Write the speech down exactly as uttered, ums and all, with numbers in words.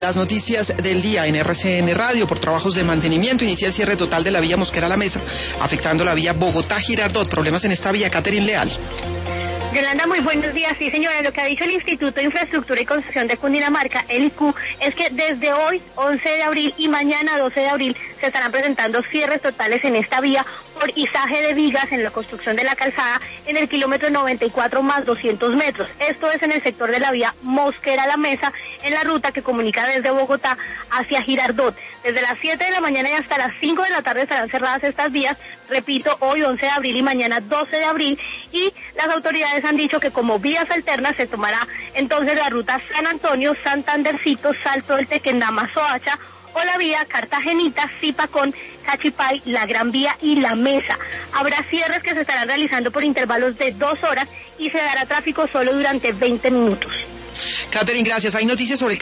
Las noticias del día en R C N Radio. Por trabajos de mantenimiento inicia el cierre total de la vía Mosquera La Mesa, afectando la vía Bogotá-Girardot. Problemas en esta vía. Catherine Leal. Yolanda, muy buenos días. Sí, señora, lo que ha dicho el Instituto de Infraestructura y Construcción de Cundinamarca, el I C U, es que desde hoy, once de abril, y mañana, doce de abril, se estarán presentando cierres totales en esta vía por izaje de vigas en la construcción de la calzada en el kilómetro noventa y cuatro más doscientos metros. Esto es en el sector de la vía Mosquera La Mesa, en la ruta que comunica desde Bogotá hacia Girardot. Desde las siete de la mañana y hasta las cinco de la tarde estarán cerradas estas vías, repito, hoy once de abril y mañana doce de abril, y las autoridades han dicho que como vías alternas se tomará entonces la ruta San Antonio, Santandercito, Salto del Tequendama, Soacha, o la vía Cartagenita, Zipacón, Cachipay, la Gran Vía y La Mesa. Habrá cierres que se estarán realizando por intervalos de dos horas y se dará tráfico solo durante veinte minutos. Catherine, gracias. Hay noticias sobre el